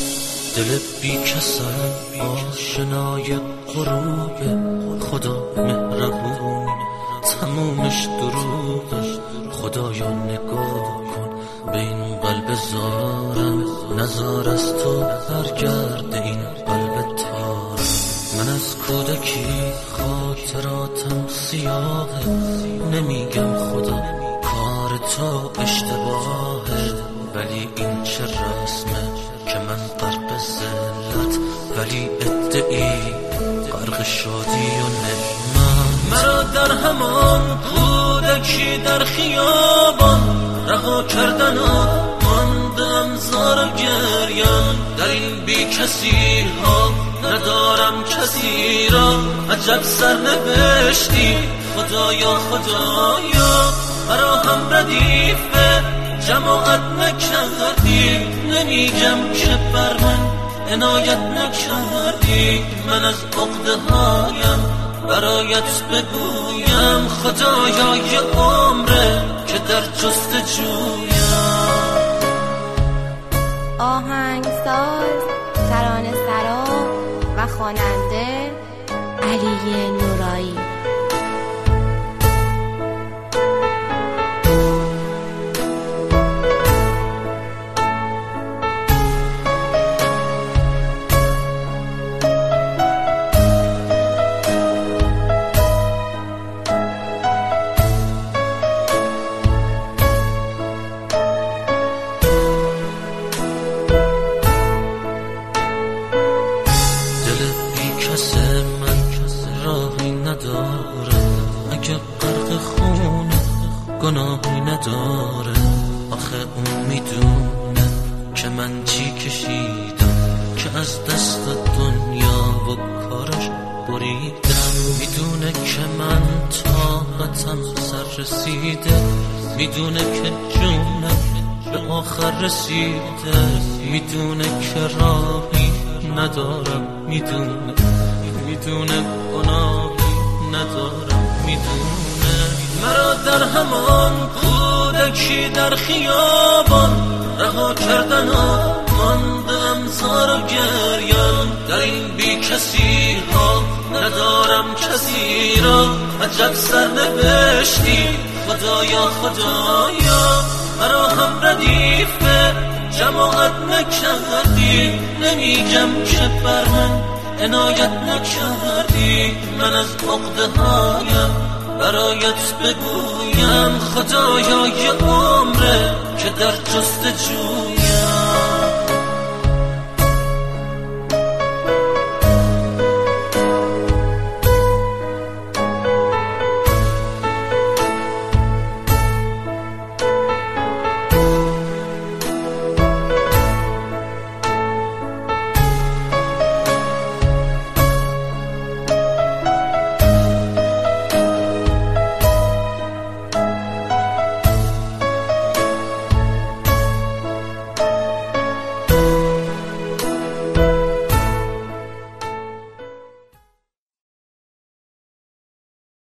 دل بی کسم آشنای غروب خدا مهربون، تمومش دروغه. خدایا نگاه کن به این قلب زارم، نزار از تو برگرد این قلب تارم. من از کودکی خاطراتم سیاهه، نمیگم خدا کار تو اشتباهه، ولی این چه رسمه که من غرق ذلت ولی ادعی غرق شادی و نعمت. مرا در همان کودکی در خیابان رها کردن و ماندم زار و گریم. در این بی کسی ها ندارم کسی را، عجب سرنوشتی خدایا خدایا. مرا هم ردیفه جماعت نکردی، نمیگم که بر من عنایت نکردی. من از عقده هایم برایت بگویم، خدایا یه عمره که در جستجویم. آهنگساز، ترانه سرا و خواننده علی نورایی. اگه غرق خونه گناهی نداره، آخه اون میدونه که من چی کشیدم، که از دست دنیا و کارش بریدم. میدونه که من طاقتم سر رسیده، میدونه که جونم به آخر رسیده، میدونه که راهی ندارم، میدونه گناهی ندارم، میدونه. مرا در همان کودکی در خیابان رها کردن و ماندم زار و گریم. در این بی کسی ها ندارم کسی را، عجب سرنوشتی خدایا خدایا. مرا هم ردیفه جماعت نکردی، نمیگم که بر من عنایت نکردی. من از عقده هایم برایت بگویم، خدایا یه عمره که در جستجو